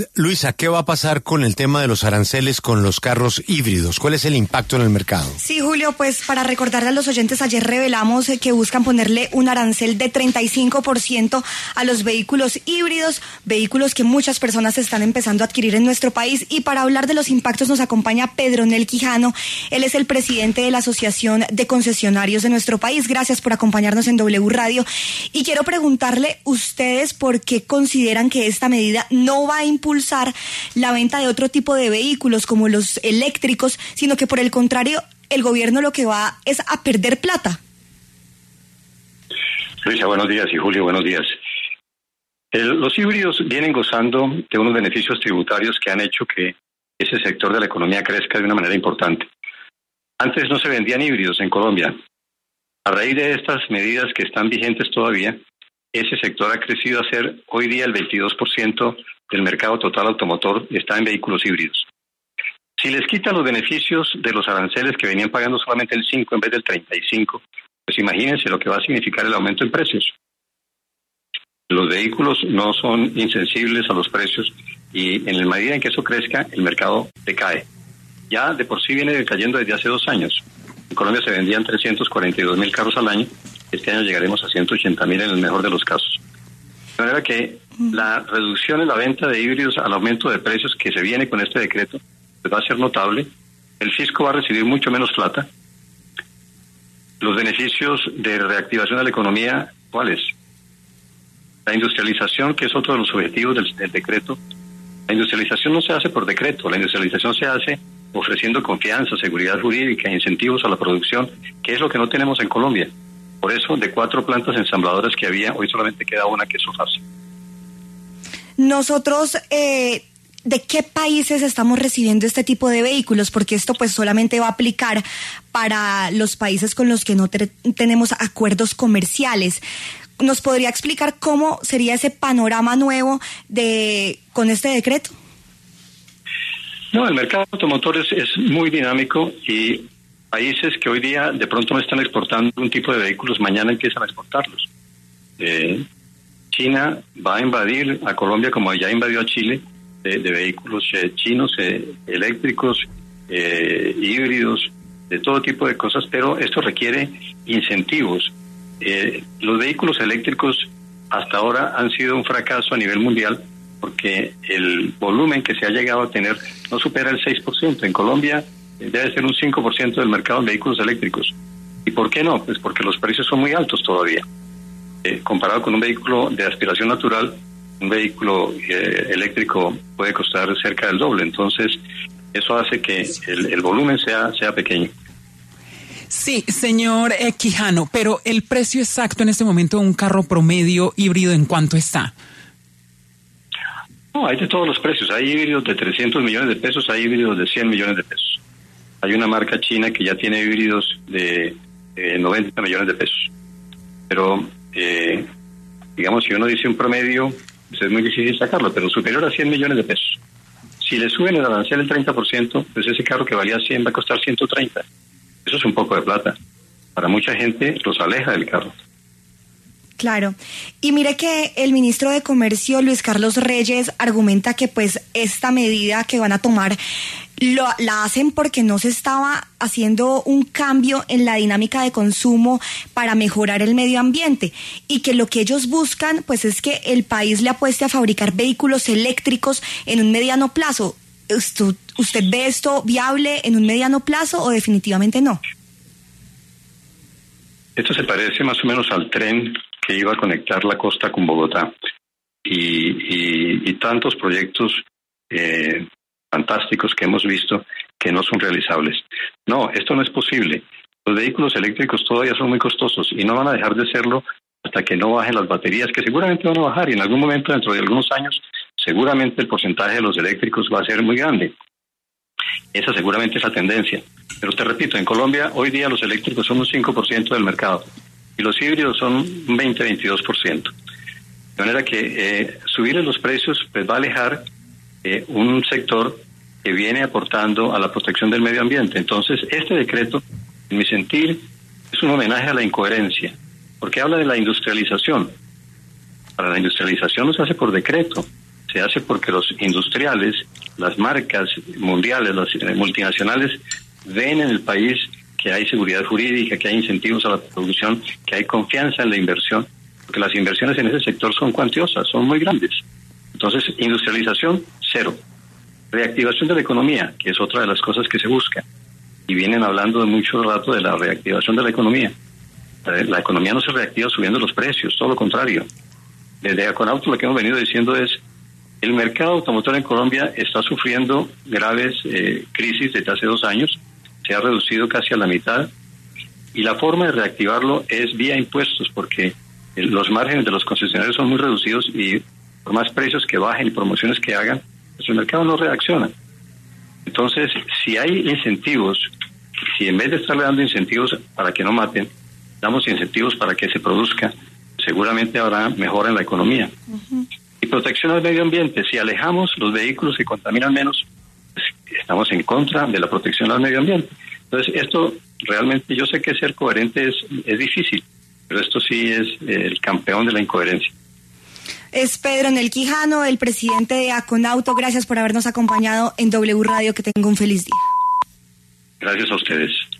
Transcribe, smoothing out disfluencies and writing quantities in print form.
Luisa, ¿qué va a pasar con el tema de los aranceles con los carros híbridos? ¿Cuál es el impacto en el mercado? Sí, Julio, pues para recordarle a los oyentes, ayer revelamos que buscan ponerle un arancel de 35% a los vehículos híbridos, vehículos que muchas personas están empezando a adquirir en nuestro país. Y para hablar de los impactos nos acompaña Pedro Nel Quijano. Él es el presidente de la Asociación de Concesionarios de nuestro país. Gracias por acompañarnos en W Radio. Y quiero preguntarle, ¿ustedes por qué consideran que esta medida no va a impulsar la venta de otro tipo de vehículos como los eléctricos, sino que por el contrario, el gobierno lo que va es a perder plata? Luisa, buenos días, y Julio, buenos días. Los híbridos vienen gozando de unos beneficios tributarios que han hecho que ese sector de la economía crezca de una manera importante. Antes no se vendían híbridos en Colombia. A raíz de estas medidas que están vigentes todavía, ese sector ha crecido a ser hoy día el 22% del mercado total automotor está en vehículos híbridos. Si les quitan los beneficios de los aranceles que venían pagando solamente el 5 en vez del 35, pues imagínense lo que va a significar el aumento en precios. Los vehículos no son insensibles a los precios y en la medida en que eso crezca, el mercado decae. Ya de por sí viene decayendo desde hace 2 años. En Colombia se vendían 342.000 carros al año. Este año llegaremos a 180.000 en el mejor de los casos. De manera que la reducción en la venta de híbridos al aumento de precios que se viene con este decreto pues va a ser notable. El fisco va a recibir mucho menos plata. Los beneficios de reactivación de la economía, ¿cuáles? La industrialización, que es otro de los objetivos del decreto. La industrialización no se hace por decreto, la industrialización se hace ofreciendo confianza, seguridad jurídica, incentivos a la producción, que es lo que no tenemos en Colombia. Por eso, de 4 plantas ensambladoras que había, hoy solamente queda una, que es Sofasa. Nosotros, ¿de qué países estamos recibiendo este tipo de vehículos? Porque esto pues solamente va a aplicar para los países con los que no tenemos acuerdos comerciales. ¿Nos podría explicar cómo sería ese panorama nuevo con este decreto? No, el mercado automotor es muy dinámico y países que hoy día de pronto no están exportando un tipo de vehículos, mañana empiezan a exportarlos. China va a invadir a Colombia como ya invadió a Chile, de vehículos chinos, eléctricos, híbridos, de todo tipo de cosas, pero esto requiere incentivos. Los vehículos eléctricos hasta ahora han sido un fracaso a nivel mundial porque el volumen que se ha llegado a tener no supera el 6%. En Colombia debe ser un 5% del mercado en vehículos eléctricos. ¿Y por qué no? Pues porque los precios son muy altos todavía. Comparado con un vehículo de aspiración natural, un vehículo eléctrico puede costar cerca del doble. Entonces, eso hace que el volumen sea pequeño. Sí, señor Quijano, pero el precio exacto en este momento de un carro promedio híbrido, ¿en cuánto está? No, hay de todos los precios. Hay híbridos de 300 millones de pesos, hay híbridos de 100 millones de pesos. Hay una marca china que ya tiene híbridos de 90 millones de pesos. Pero, digamos, si uno dice un promedio, pues es muy difícil sacarlo, pero superior a 100 millones de pesos. Si le suben el arancel el 30%, pues ese carro que valía 100 va a costar 130. Eso es un poco de plata. Para mucha gente los aleja del carro. Claro. Y mire que el ministro de Comercio, Luis Carlos Reyes, argumenta que pues esta medida que van a tomar la hacen porque no se estaba haciendo un cambio en la dinámica de consumo para mejorar el medio ambiente y que lo que ellos buscan pues es que el país le apueste a fabricar vehículos eléctricos en un mediano plazo. ¿Usted ve esto viable en un mediano plazo o definitivamente no? Esto se parece más o menos al tren que iba a conectar la costa con Bogotá y tantos proyectos fantásticos que hemos visto que no son realizables. No, esto no es posible. Los vehículos eléctricos todavía son muy costosos y no van a dejar de serlo hasta que no bajen las baterías, que seguramente van a bajar y en algún momento dentro de algunos años seguramente el porcentaje de los eléctricos va a ser muy grande. Esa seguramente es la tendencia. Pero te repito, en Colombia hoy día los eléctricos son un 5% del mercado y los híbridos son un 20-22%. De manera que subir los precios pues va a alejar un sector que viene aportando a la protección del medio ambiente. Entonces, este decreto, en mi sentir, es un homenaje a la incoherencia, porque habla de la industrialización. Para la industrialización no se hace por decreto, se hace porque los industriales, las marcas mundiales, las multinacionales, ven en el país que hay seguridad jurídica, que hay incentivos a la producción, que hay confianza en la inversión, porque las inversiones en ese sector son cuantiosas, son muy grandes. Entonces, industrialización, cero. Reactivación de la economía, que es otra de las cosas que se busca. Y vienen hablando de mucho rato de la reactivación de la economía. La economía no se reactiva subiendo los precios, todo lo contrario. Desde Aconauto lo que hemos venido diciendo es, el mercado automotor en Colombia está sufriendo graves crisis desde hace 2 años, se ha reducido casi a la mitad, y la forma de reactivarlo es vía impuestos, porque los márgenes de los concesionarios son muy reducidos y por más precios que bajen y promociones que hagan, pues el mercado no reacciona. Entonces, si hay incentivos, si en vez de estarle dando incentivos para que no maten, damos incentivos para que se produzca, seguramente habrá mejora en la economía. Uh-huh. Y protección al medio ambiente, si alejamos los vehículos que contaminan menos, pues estamos en contra de la protección al medio ambiente. Entonces, esto realmente, yo sé que ser coherente es difícil, pero esto sí es el campeón de la incoherencia. Es Pedro Onel Quijano, el presidente de Aconauto. Gracias por habernos acompañado en W Radio. Que tenga un feliz día. Gracias a ustedes.